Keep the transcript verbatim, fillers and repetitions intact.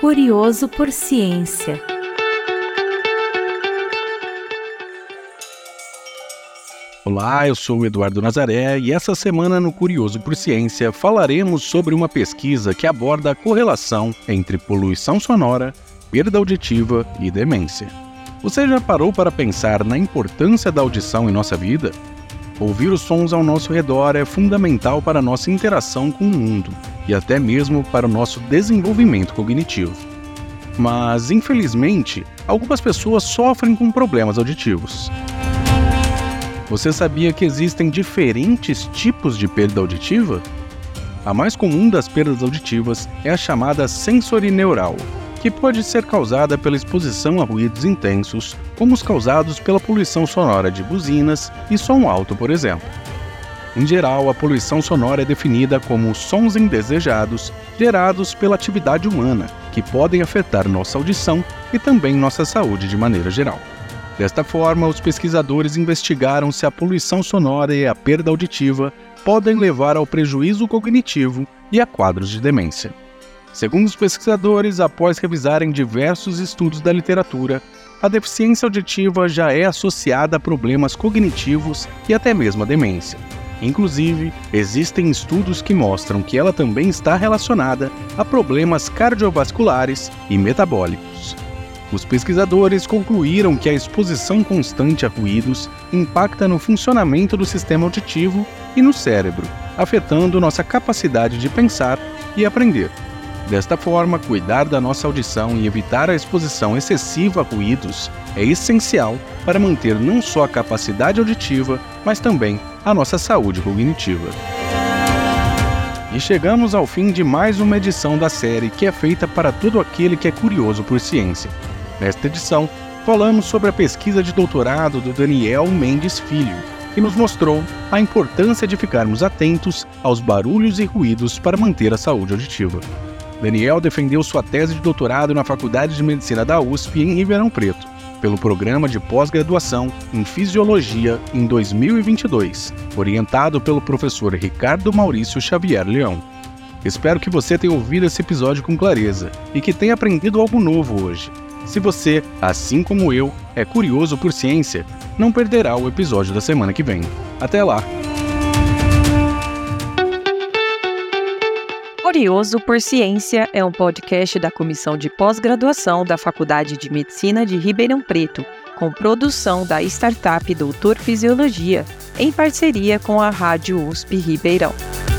Curioso por Ciência. Olá, eu sou o Eduardo Nazaré e essa semana no Curioso por Ciência falaremos sobre uma pesquisa que aborda a correlação entre poluição sonora, perda auditiva e demência. Você já parou para pensar na importância da audição em nossa vida? Ouvir os sons ao nosso redor é fundamental para a nossa interação com o mundo e até mesmo para o nosso desenvolvimento cognitivo. Mas, infelizmente, algumas pessoas sofrem com problemas auditivos. Você sabia que existem diferentes tipos de perda auditiva? A mais comum das perdas auditivas é a chamada sensorineural, que pode ser causada pela exposição a ruídos intensos, como os causados pela poluição sonora de buzinas e som alto, por exemplo. Em geral, a poluição sonora é definida como sons indesejados gerados pela atividade humana, que podem afetar nossa audição e também nossa saúde de maneira geral. Desta forma, os pesquisadores investigaram se a poluição sonora e a perda auditiva podem levar ao prejuízo cognitivo e a quadros de demência. Segundo os pesquisadores, após revisarem diversos estudos da literatura, a deficiência auditiva já é associada a problemas cognitivos e até mesmo a demência. Inclusive, existem estudos que mostram que ela também está relacionada a problemas cardiovasculares e metabólicos. Os pesquisadores concluíram que a exposição constante a ruídos impacta no funcionamento do sistema auditivo e no cérebro, afetando nossa capacidade de pensar e aprender. Desta forma, cuidar da nossa audição e evitar a exposição excessiva a ruídos é essencial para manter não só a capacidade auditiva, mas também a nossa saúde cognitiva. E chegamos ao fim de mais uma edição da série que é feita para todo aquele que é curioso por ciência. Nesta edição, falamos sobre a pesquisa de doutorado do Daniel Mendes Filho, que nos mostrou a importância de ficarmos atentos aos barulhos e ruídos para manter a saúde auditiva. Daniel defendeu sua tese de doutorado na Faculdade de Medicina da U S P em Ribeirão Preto, pelo programa de pós-graduação em Fisiologia em dois mil e vinte e dois, orientado pelo professor Ricardo Maurício Xavier Leão. Espero que você tenha ouvido esse episódio com clareza e que tenha aprendido algo novo hoje. Se você, assim como eu, é curioso por ciência, não perderá o episódio da semana que vem. Até lá! Curioso por Ciência é um podcast da Comissão de Pós-Graduação da Faculdade de Medicina de Ribeirão Preto, com produção da startup Doutor Fisiologia, em parceria com a Rádio U S P Ribeirão.